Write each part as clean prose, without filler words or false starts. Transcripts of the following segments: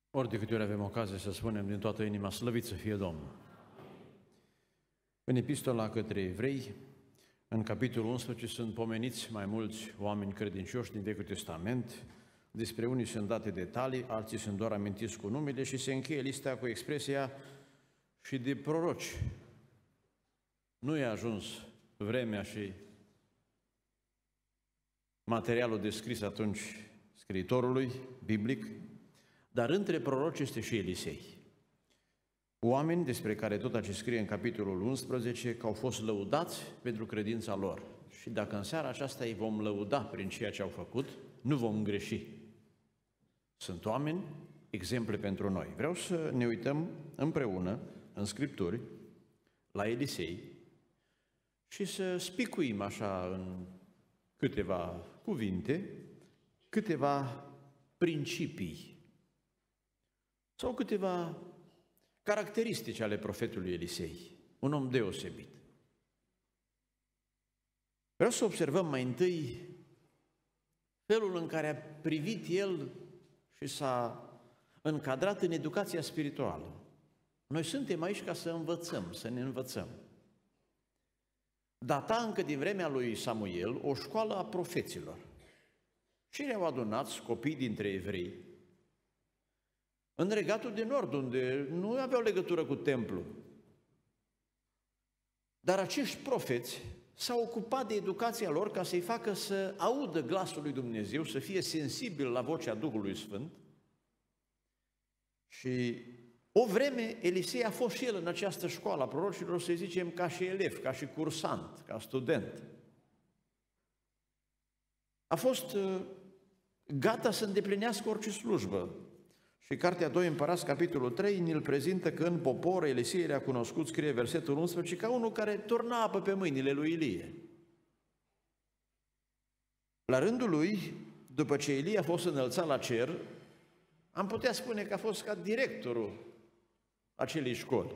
Ori de câte ori avem ocazie să spunem din toată inima, slăvit să fie Domnul. În epistola către evrei, în capitolul 11, sunt pomeniți mai mulți oameni credincioși din Vechiul Testament. Despre unii sunt date detalii, alții sunt doar amintiți cu numele și se încheie lista cu expresia și de proroci. Nu i-a ajuns vremea și materialul descris atunci scriitorului biblic, dar între proroci este și Elisei. Oameni despre care tot ce scrie în capitolul 11 că au fost lăudați pentru credința lor. Și dacă în seara aceasta îi vom lăuda prin ceea ce au făcut, nu vom greși. Sunt oameni, exemple pentru noi. Vreau să ne uităm împreună în Scripturi la Elisei și să spicuim așa în câteva cuvinte, câteva principii sau câteva caracteristici ale profetului Elisei, un om deosebit. Vreau să observăm mai întâi felul în care a privit el și s-a încadrat în educația spirituală. Noi suntem aici ca să învățăm, să ne învățăm. Data încă din vremea lui Samuel o școală a profeților și erau adunați copii dintre evrei în regatul de nord, unde nu aveau legătură cu templu. Dar acești profeți s-au ocupat de educația lor ca să-i facă să audă glasul lui Dumnezeu, să fie sensibil la vocea Duhului Sfânt. Și o vreme Elisei a fost și el în această școală a prorocilor, să zicem, ca și elev, ca și cursant, ca student. A fost gata să îndeplinească orice slujbă. Și Cartea 2 Împărați, capitolul 3, ne-l prezintă că în popor Elisei era cunoscut, scrie versetul 11, ca unul care turna apă pe mâinile lui Ilie. La rândul lui, după ce Ilie a fost înălțat la cer, am putea spune că a fost ca directorul acelei școli.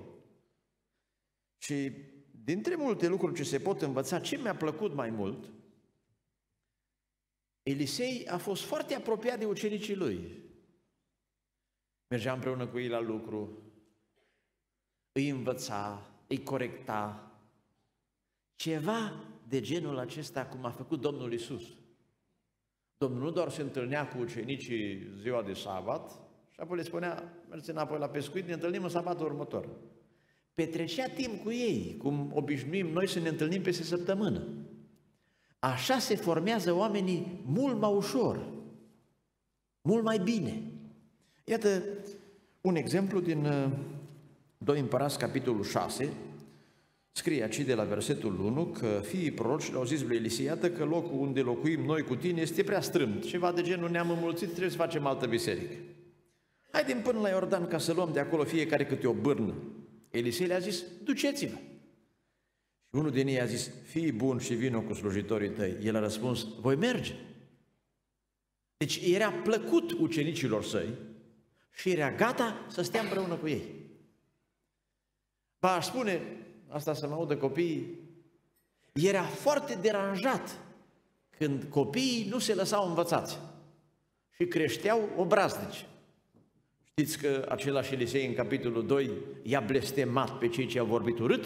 Și dintre multe lucruri ce se pot învăța, ce mi-a plăcut mai mult, Elisei a fost foarte apropiat de ucenicii lui. Mergea împreună cu ei la lucru, îi învăța, îi corecta. Ceva de genul acesta cum a făcut Domnul Iisus. Domnul nu doar se întâlnea cu ucenicii ziua de sabat și apoi le spunea, mergeți înapoi la pescuit, ne întâlnim în sabatul următor. Petrecea timp cu ei, cum obișnuim noi să ne întâlnim peste săptămână. Așa se formează oamenii mult mai ușor, mult mai bine. Iată un exemplu din 2 Împărați, capitolul 6, scrie aici de la versetul 1 că fiii prorocilor au zis lui Elisei, iată că locul unde locuim noi cu tine este prea strâmt, ceva de genul ne-am înmulțit, trebuie să facem altă biserică. Haidem până la Iordan ca să luăm de acolo fiecare câte o bârnă. Elisei le-a zis, duceți-vă. Și unul din ei a zis, fii bun și vino cu slujitorii tăi. El a răspuns, voi merge. Deci era plăcut ucenicilor săi și era gata să stea împreună cu ei. Ba, aș spune, asta să mă audă copiii, era foarte deranjat când copiii nu se lăsau învățați și creșteau obraznici. Știți că același Elisei în capitolul 2 i-a blestemat pe cei ce au vorbit urât?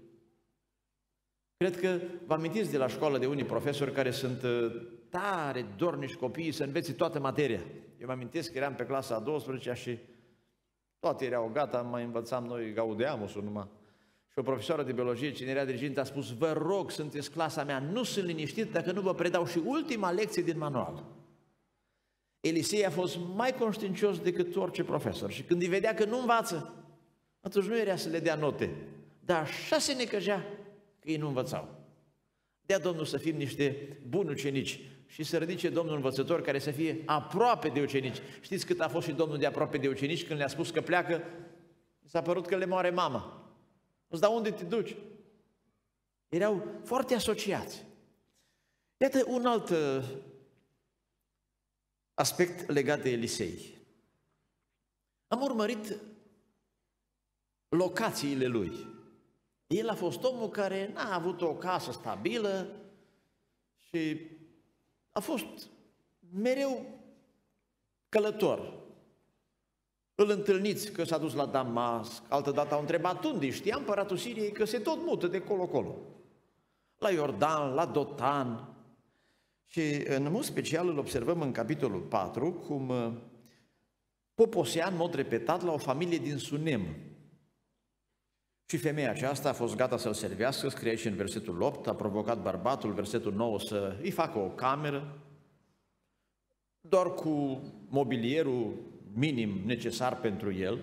Cred că vă amintiți de la școală de unii profesori care sunt tare dornici copiii să învețe toată materia. Eu mă amintesc că eram pe clasa a 12-a și toate erau gata, mai învățam noi Gaudeamusul numai. Și o profesoară de biologie, cine era dirigintă, a spus, vă rog, sunteți clasa mea, nu sunt liniștit dacă nu vă predau și ultima lecție din manual. Elisei a fost mai conștiincios decât orice profesor și când îi vedea că nu învață, atunci nu era să le dea note, dar așa se necăjea că ei nu învățau. Dea Domnul să fim niște buni ucenici și să ridice Domnul învățător care să fie aproape de ucenici. Știți cât a fost și Domnul de aproape de ucenici când le-a spus că pleacă? S-a părut că le moare mama. Dar unde te duci? Erau foarte asociați. Iată un alt aspect legat de Elisei. Am urmărit locațiile lui. El a fost omul care n-a avut o casă stabilă și a fost mereu călător. Îl întâlniți că s-a dus la Damasc, altădată au întrebat unde, știa împăratul Siriei că se tot mută de colo-colo. La Iordan, la Dotan. Și în mod special îl observăm în capitolul 4, cum poposea în mod repetat la o familie din Sunem. Și femeia aceasta a fost gata să-l servească, scrie aici în versetul 8, a provocat bărbatul, versetul 9, să îi facă o cameră, doar cu mobilierul minim necesar pentru el,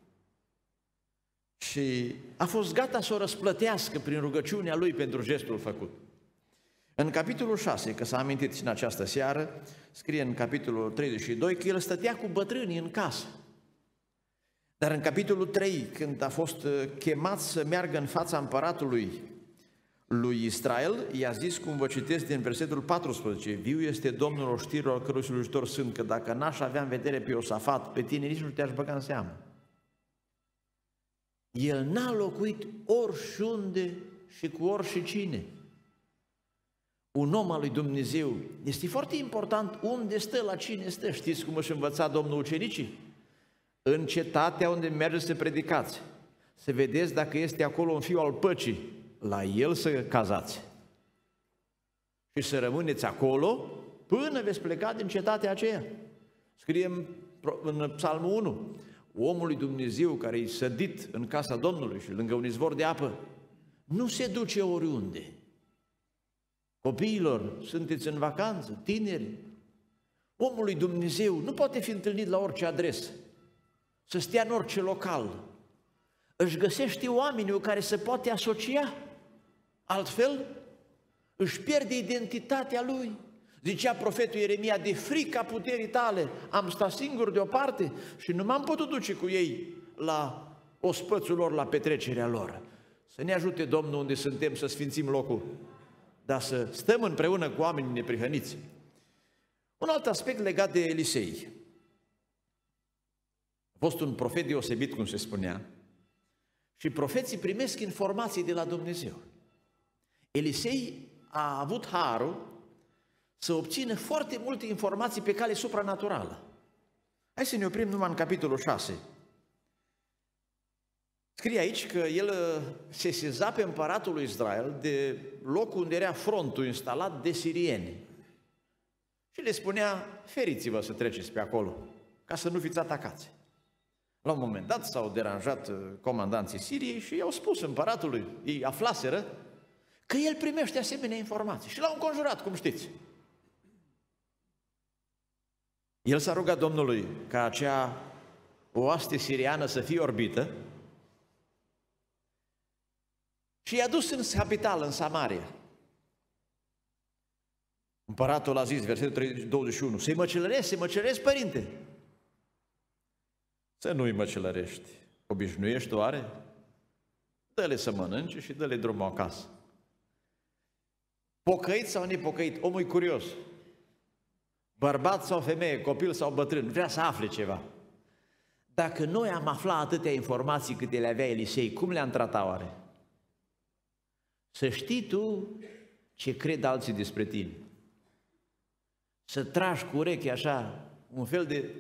și a fost gata să o răsplătească prin rugăciunea lui pentru gestul făcut. În capitolul 6, că s-a amintit și în această seară, scrie în capitolul 32 că el stătea cu bătrânii în casă. Dar în capitolul 3, când a fost chemat să meargă în fața împăratului lui Israel, i-a zis, cum vă citesc din versetul 14, viu este Domnul oștirilor cărui slujitor sunt, că dacă n-aș avea în vedere pe Iosafat, pe tine nici nu te-aș băga în seamă. El n-a locuit oriunde și cu oricine. Un om al lui Dumnezeu, este foarte important unde stă, la cine stă. Știți cum își învăța Domnul ucenicii? În cetatea unde mergeți să predicați, să vedeți dacă este acolo un fiu al păcii, la el să cazați. Și să rămâneți acolo până veți pleca din cetatea aceea. Scrie în Psalmul 1, omul lui Dumnezeu care e sădit în casa Domnului și lângă un izvor de apă, nu se duce oriunde. Copiilor, sunteți în vacanță, tineri, omul lui Dumnezeu nu poate fi întâlnit la orice adresă, să stea în orice local. Își găsește oamenii cu care se poate asocia, altfel își pierde identitatea lui. Zicea profetul Ieremia, de frica puterii tale am stat singur deoparte și nu m-am putut duce cu ei la ospățul lor, la petrecerea lor. Să ne ajute Domnul unde suntem să sfințim locul, dar să stăm împreună cu oamenii neprihăniți. Un alt aspect legat de Elisei. A fost un profet deosebit, cum se spunea, și profeții primesc informații de la Dumnezeu. Elisei a avut harul să obțină foarte multe informații pe cale supranaturală. Hai să ne oprim numai în capitolul 6. Scrie aici că el se seza pe împăratul lui Israel de locul unde era frontul instalat de sirieni. Și le spunea, feriți-vă să treceți pe acolo, ca să nu fiți atacați. La un moment dat s-au deranjat comandanții Siriei și i-au spus împăratului, ei aflaseră, că el primește asemenea informații și l-au înconjurat, cum știți. El s-a rugat Domnului ca acea oaste siriană să fie orbită și i-a dus în capitală, în Samaria. Împăratul a zis, versetul 21, să-i măcelărești, părinte. Să nu-i măcelărești. Obișnuiești oare? Dă-le să mănânce și dă-le drumul acasă. Pocăit sau nepocăit, omul e curios. Bărbat sau femeie, copil sau bătrân, vrea să afle ceva. Dacă noi am aflat atâtea informații câte le avea Elisei, cum le-am tratat oare? Să știi tu ce cred alții despre tine. Să tragi cu urechea așa, un fel de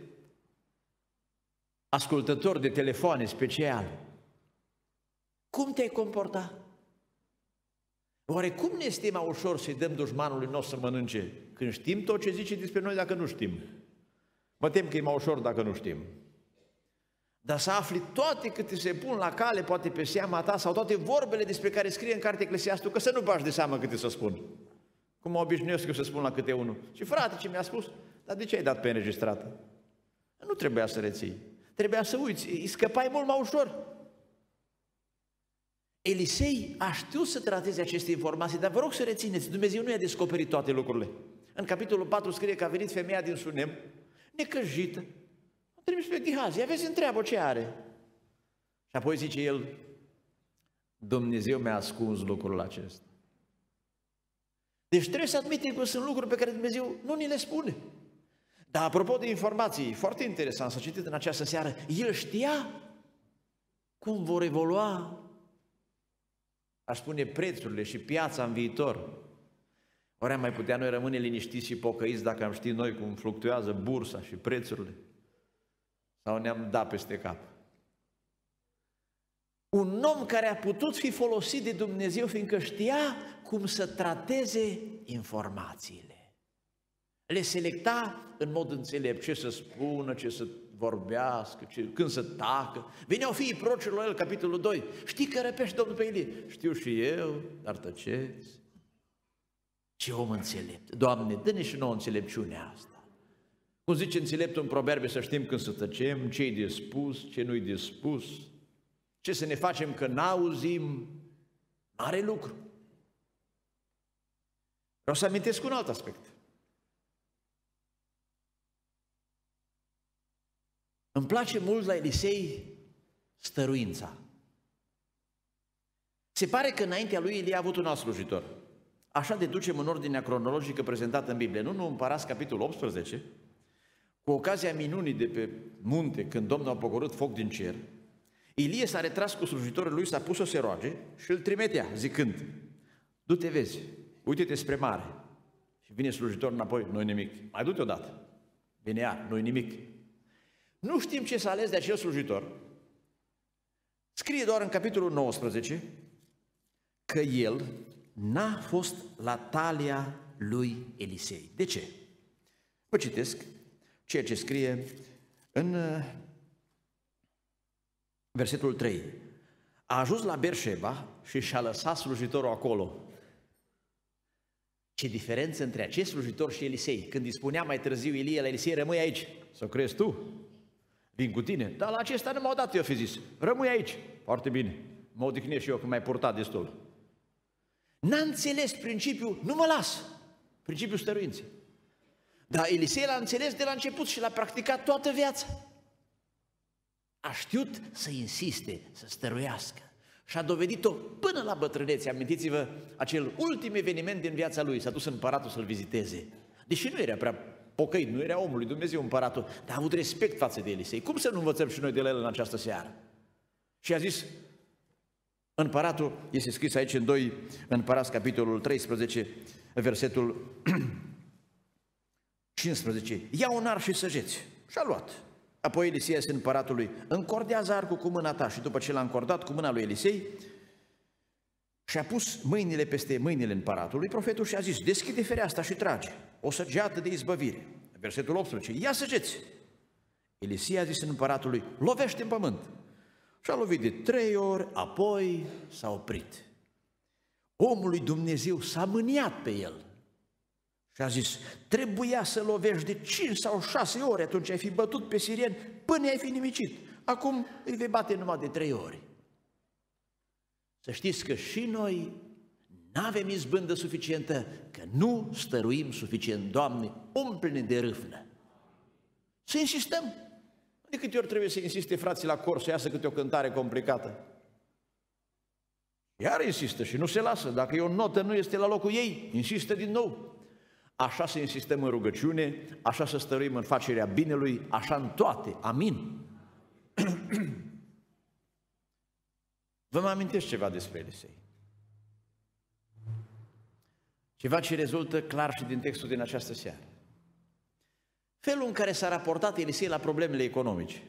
ascultător de telefoane special. Cum te-ai comportat? Oare cum ne este mai ușor să-i dăm dușmanului nostru să mănânce când știm tot ce zice despre noi dacă nu știm? Mă tem că e mai ușor dacă nu știm. Dar să afli toate câte se pun la cale, poate pe seama ta, sau toate vorbele despre care scrie în cartea Eclesiastul, că să nu bagi de seamă câte să spun. Cum mă obișnuiesc eu să spun la câte unul. Și frate, ce mi-a spus? Dar de ce ai dat pe înregistrată? Nu trebuia să reții. Trebuia să uiți. Îi scăpai mult mai ușor. Elisei a știut să trateze aceste informații, dar vă rog să rețineți, Dumnezeu nu i-a descoperit toate lucrurile. În capitolul 4 scrie că a venit femeia din Sunem, necăjită, a trimis pe Gehazi, ia vezi, întreabă ce are. Și apoi zice el, Dumnezeu mi-a ascuns lucrul acesta. Deci trebuie să admitem că sunt lucruri pe care Dumnezeu nu ni le spune. Dar apropo de informații, foarte interesant, s-a citit în această seară, el știa cum vor evolua, aș spune, prețurile și piața în viitor. Ori am mai putea noi rămâne liniștiți și pocăiți dacă am ști noi cum fluctuează bursa și prețurile? sau ne-am dat peste cap. Un om care a putut fi folosit de Dumnezeu fiindcă știa cum să trateze informațiile. Le selecta în mod înțelept ce să spună, ce să vorbească, când să tacă. Veneau fiii prorocilor el, capitolul 2. Știi că răpește Domnul pe Ilie? Știu și eu, dar tăceți. Ce om înțelept! Doamne, dă-ne și nouă înțelepciunea asta. Cum zice înțeleptul în Proverbe, să știm când să tăcem, ce-i de spus, ce nu-i de spus, ce să ne facem că n-auzim, mare lucru. Vreau să amintesc un alt aspect. Îmi place mult la Elisei stăruința. Se pare că înaintea lui Ilie a avut un alt slujitor. Așa deducem în ordinea cronologică prezentată în Biblie. Nu Împărați, capitolul 18, cu ocazia minunii de pe munte, când Domnul a pogorât foc din cer, Ilie s-a retras cu slujitorul lui, s-a pus să se roage și îl trimitea, zicând: du-te, vezi, uite-te spre mare. Și vine slujitorul înapoi, nu-i nimic. Mai du-te odată. Vine iar, nu-i nimic. Nu știm ce s-a ales de acel slujitor. Scrie doar în capitolul 19 că el n-a fost la talia lui Elisei. De ce? Vă citesc ceea ce scrie în versetul 3. A ajuns la Berșeba și și-a lăsat slujitorul acolo. Ce diferență între acest slujitor și Elisei. Când îi spunea mai târziu Ilie la Elisei: rămâi aici. Să crezi tu? Vin cu tine. Dar la acesta nu m-au dat, eu fi zis. Rămâi aici. Foarte bine. Mă odihnesc și eu că m-ai purtat destul. N-a înțeles principiul, nu mă las. Principiul stăruinței. Dar Elisei l-a înțeles de la început și l-a practicat toată viața. A știut să insiste, să stăruiască. Și a dovedit-o până la bătrânețe. Amintiți-vă acel ultim eveniment din viața lui. S-a dus împăratul să-l viziteze. Deși nu era prea pocăit, nu era omul lui Dumnezeu împăratul, dar a avut respect față de Elisei. Cum să nu învățăm și noi de la el în această seară? Și a zis, împăratul, este scris aici în 2 Împărați, capitolul 13, versetul 15. Ia un ar și săgeți. Și a luat. Apoi Elisei este împăratului: încordează arcul cu mâna ta. Și după ce l-a încordat cu mâna lui Elisei, și-a pus mâinile peste mâinile împăratului, profetul, și a zis: deschide fereastra și trage o săgeată de izbăvire. Versetul 18. Ia săgeți. Elisei a zis împăratului: lovește în pământ. Și a lovit de 3 ori, apoi s-a oprit. Omul lui Dumnezeu s-a mâniat pe el și a zis: trebuia să lovești de 5 sau 6 ori, atunci ai fi bătut pe sirieni până ai fi nimicit. Acum îi vei bate numai de 3 ori. Să știți că și noi n-avem izbândă suficientă, că nu stăruim suficient. Doamne, umple-ne de râvnă. Să insistăm. De câte ori trebuie să insiste frații la cor să iasă câte o cântare complicată? Iar insistă și nu se lasă. Dacă e o notă nu este la locul ei, insistă din nou. Așa să insistăm în rugăciune, așa să stăruim în facerea binelui, așa în toate. Amin. Vă mai amintesc ceva despre Elisei. Ceva ce rezultă clar și din textul din această seară. Felul în care s-a raportat Elisei la problemele economice.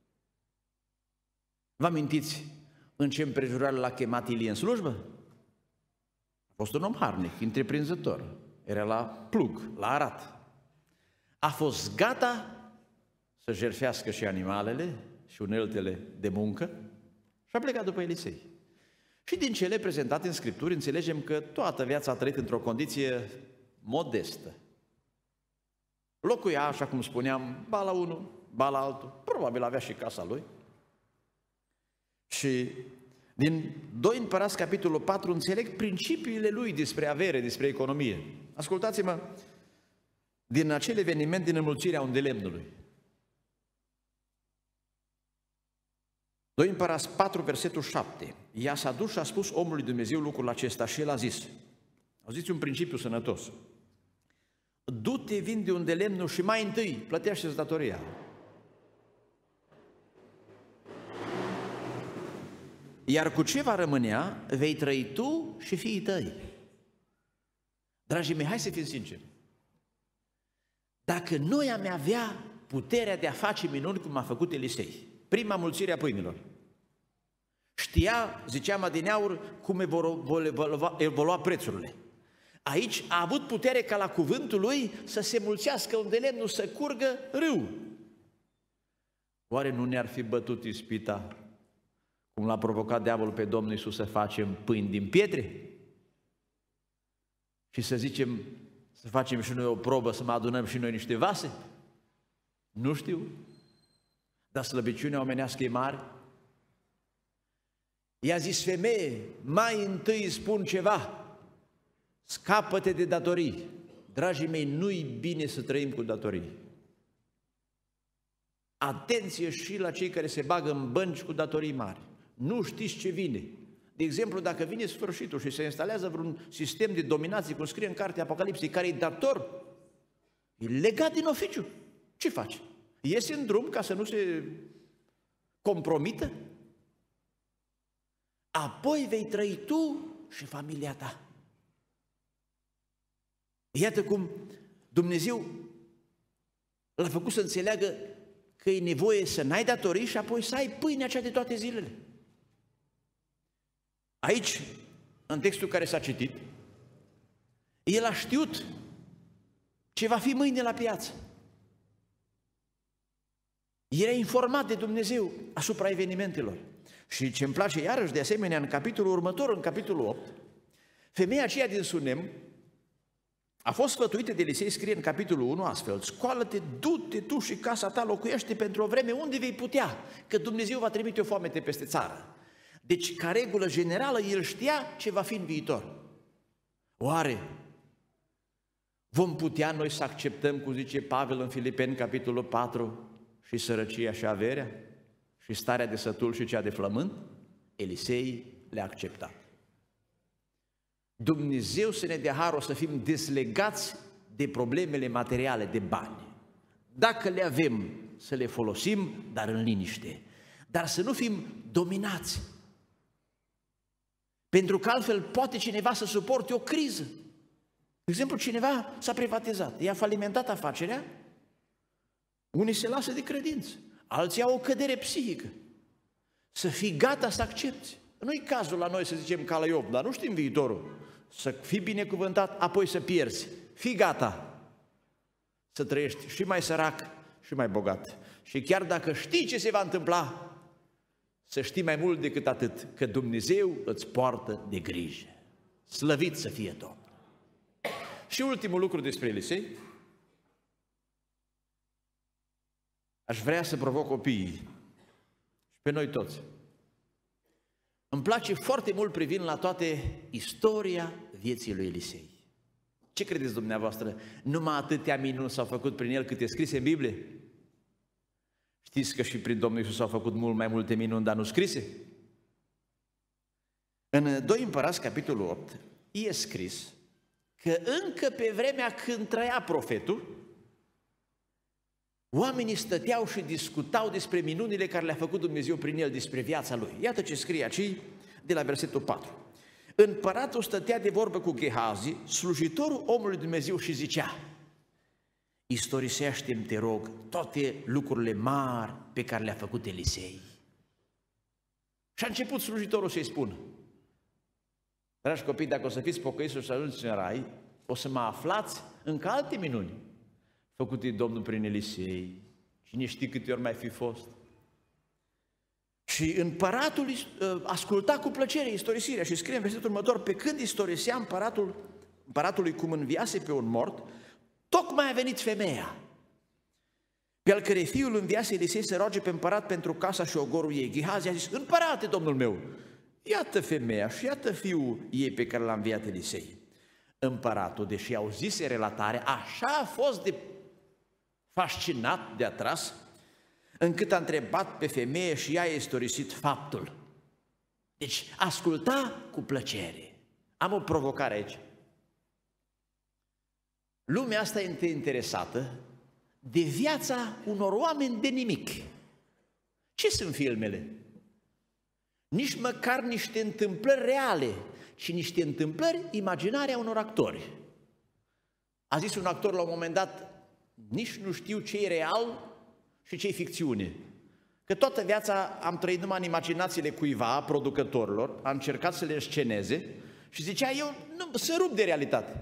Vă amintiți în ce împrejurare l-a chemat Ilie în slujbă? A fost un om harnic, întreprinzător. Era la plug, la arat. A fost gata să jertfească și animalele și uneltele de muncă și a plecat după Elisei. Și din cele prezentate în Scripturi înțelegem că toată viața a trăit într-o condiție modestă. Locuia, așa cum spuneam, ba la unul, ba la altul, probabil avea și casa lui. Și din 2 Împărați, capitolul 4, înțeleg principiile lui despre avere, despre economie. Ascultați-mă din acel eveniment din înmulțirea undelemnului. 2 Împărați 4, versetul 7. Ea s-a dus și a spus omului Dumnezeu lucrul acesta și el a zis, auziți un principiu sănătos: du-te, vinde unde lemnul și mai întâi plătește-ți datoria. Iar cu ce va rămânea, vei trăi tu și fiii tăi. Dragii mei, hai să fim sinceri. Dacă noi am avea puterea de a face minuni cum a făcut Elisei. Prima mulțire a pâinilor. Știa, ziceam adineauri, cum evolua prețurile. Aici a avut putere ca la cuvântul lui să se mulțească unde lemnul să curgă râu. Oare nu ne-ar fi bătut ispita, cum l-a provocat diavolul pe Domnul Iisus, să facem pâini din pietre? Și să zicem, să facem și noi o probă, să mai adunăm și noi niște vase? Nu știu, dar slăbiciunea omenească e mare. I-a zis: femeie, mai întâi spun ceva, scapă-te de datorii. Dragii mei, nu-i bine să trăim cu datorii. Atenție și la cei care se bagă în bănci cu datorii mari. Nu știți ce vine. De exemplu, dacă vine sfârșitul și se instalează vreun sistem de dominație, cum scrie în cartea Apocalipsei, care e dator, e legat din oficiu. Ce faci? Iese în drum ca să nu se compromită? Apoi vei trăi tu și familia ta. Iată cum Dumnezeu l-a făcut să înțeleagă că e nevoie să n-ai datorii și apoi să ai pâinea cea de toate zilele. Aici, în textul care s-a citit, el a știut ce va fi mâine la piață. Era informat de Dumnezeu asupra evenimentelor. Și ce îmi place iarăși de asemenea în capitolul următor, în capitolul 8, femeia aceea din Sunem a fost sfătuită de Elisei, scrie în capitolul 1 astfel: scoală-te, du-te tu și casa ta, locuiește pentru o vreme unde vei putea, că Dumnezeu va trimite o foamete peste țară. Deci, ca regulă generală, el știa ce va fi în viitor. Oare vom putea noi să acceptăm, cum zice Pavel în Filipeni, capitolul 4, și sărăcia și averea, și starea de sătul și cea de flământ? Elisei le-a acceptat. Dumnezeu să ne dea harul să fim deslegați de problemele materiale, de bani. Dacă le avem, să le folosim, dar în liniște. Dar să nu fim dominați. Pentru că altfel poate cineva să suporte o criză. De exemplu, cineva s-a privatizat, i-a falimentat afacerea, unii se lasă de credință, alții au o cădere psihică. Să fii gata să accepti. Nu-i cazul la noi să zicem ca la Iov, dar nu știm viitorul. Să fii binecuvântat, apoi să pierzi. Fii gata să trăiești și mai sărac și mai bogat. Și chiar dacă știi ce se va întâmpla, să știi mai mult decât atât, că Dumnezeu îți poartă de grijă. Slăvit să fie Domnul! Și ultimul lucru despre Elisei, aș vrea să provoc copiii și pe noi toți. Îmi place foarte mult privind la toate istoria vieții lui Elisei. Ce credeți dumneavoastră? Numai atâtea minuni s-au făcut prin el cât e scrise în Biblie? Știți că și prin Domnul Iisus s-au făcut mult mai multe minuni, dar nu scrise? În 2 Împărați, capitolul 8, e scris că încă pe vremea când trăia profetul, oamenii stăteau și discutau despre minunile care le-a făcut Dumnezeu prin el, despre viața lui. Iată ce scrie aici, de la versetul 4. Împăratul stătea de vorbă cu Gehazi, slujitorul omului Dumnezeu, și zicea: istorisește-mi, te rog, toate lucrurile mari pe care le-a făcut Elisei. Și a început slujitorul să-i spună: dragi copii, dacă o să fiți pocăiți și să ajungeți în rai, o să mă aflați încă alte minuni făcute Domnul prin Elisei. Cine știe câte ori mai fi fost. Și împăratul asculta cu plăcere istorisirea și scrie în versetul următor: pe când istorisea împăratului cum înviase pe un mort, tocmai a venit femeia, pe al cărei fiul înviase Elisei să roage pe împărat pentru casa și ogorul ei. Gehazi a zis: împărate, domnul meu, iată femeia și iată fiul ei pe care l-a înviat Elisei. Împăratul, deși auzise relatarea, așa a fost de fascinat, de atras, încât a întrebat pe femeie și ea a istorisit faptul. Deci asculta cu plăcere. Am o provocare aici. Lumea asta este interesată de viața unor oameni de nimic. Ce sunt filmele? Nici măcar niște întâmplări reale, ci niște întâmplări imaginare a unor actori. A zis un actor la un moment dat: nici nu știu ce e real și ce-i ficțiune. Că toată viața am trăit numai în imaginațiile cuiva, producătorilor, am încercat să le sceneze și zicea, eu nu, să rup de realitate.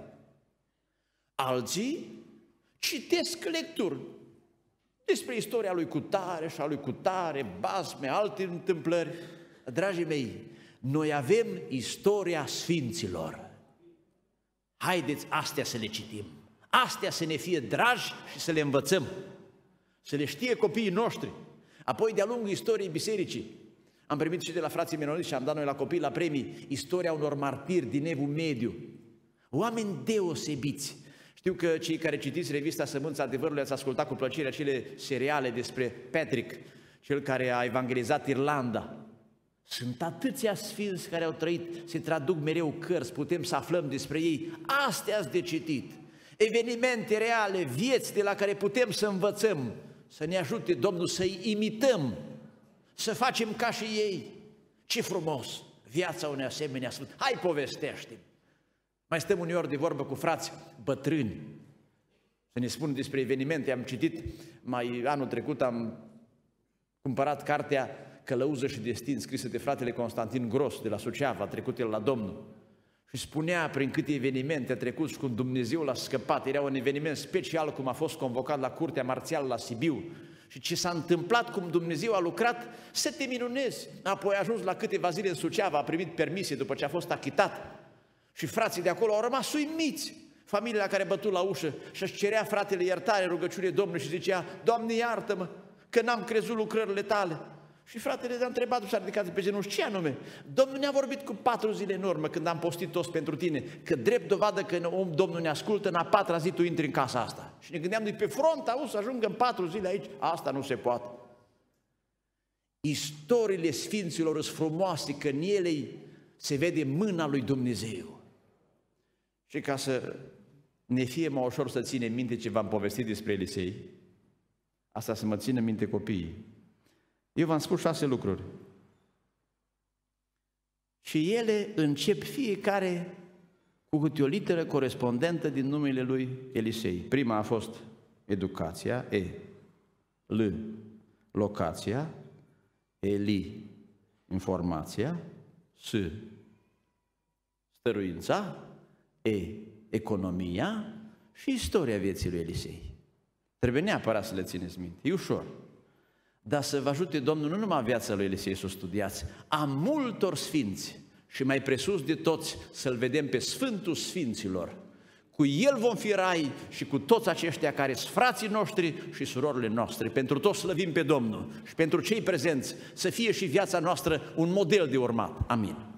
Alții citesc lecturi despre istoria lui Cutare și a lui Cutare, basme, alte întâmplări. Dragii mei, noi avem istoria sfinților. Haideți astea să le citim, astea să ne fie dragi și să le învățăm, să le știe copiii noștri. Apoi, de-a lungul istoriei bisericii, am primit și de la frații menoniți și am dat noi la copii la premii istoria unor martiri din Evul Mediu, oameni deosebiți. Știu că cei care citiți revista Sămânța Adevărului ați ascultat cu plăcere acele seriale despre Patrick, cel care a evangelizat Irlanda. Sunt atâția sfinți care au trăit, se traduc mereu cărți, putem să aflăm despre ei. Astea-s de citit, evenimente reale, vieți de la care putem să învățăm, să ne ajute Domnul să-i imităm, să facem ca și ei. Ce frumos viața unei asemenea sfânt. Hai, povestește-mi. Mai stăm uneori de vorbă cu frați bătrâni, să ne spună despre evenimente. Am citit, anul trecut am cumpărat cartea Călăuză și destin, scrisă de fratele Constantin Gros de la Suceava, a trecut el la Domnul. Și spunea prin câte evenimente a trecut și cum Dumnezeu l-a scăpat. Era un eveniment special, cum a fost convocat la Curtea Marțială la Sibiu. Și ce s-a întâmplat, cum Dumnezeu a lucrat, să te minunezi. Apoi a ajuns la câteva zile în Suceava, a primit permisie după ce a fost achitat. Și frații de acolo au rămas uimiți. Familia la care bătu la ușă și-și cerea fratele iertare, rugăciune Domnului și zicea, Doamne, iartă-mă, că n-am crezut lucrările tale. Și fratele a întrebat și s-a ridicat pe genunchi, ce anume? Domnul ne-a vorbit cu 4 zile în urmă când am postit toți pentru tine, că drept dovadă că Domnul ne ascultă, în a 4-a zi tu intri în casa asta. Și ne gândeam, pe front, auzi, să ajungă în 4 zile aici, asta nu se poate. Istoriile sfinților sunt frumoase, că în ele se vede mâna lui Dumnezeu. Și ca să ne fie mai ușor să ținem minte ce v-am povestit despre Elisei, asta să mă țină minte copiii, eu v-am spus 6 lucruri. Și ele încep fiecare cu câte o literă corespondentă din numele lui Elisei. Prima a fost educația, L, locația, Eli, informația, S, stăruința, economia și istoria vieții lui Elisei. Trebuie neapărat să le țineți minte, e ușor. Dar să vă ajute Domnul nu numai viața lui Elisei să o studiați, a multor sfinți și mai presus de toți să-L vedem pe Sfântul Sfinților. Cu El vom fi rai și cu toți aceștia care sunt frații noștri și surorile noastre. Pentru toți slăvim pe Domnul și pentru cei prezenți să fie și viața noastră un model de urmat. Amin.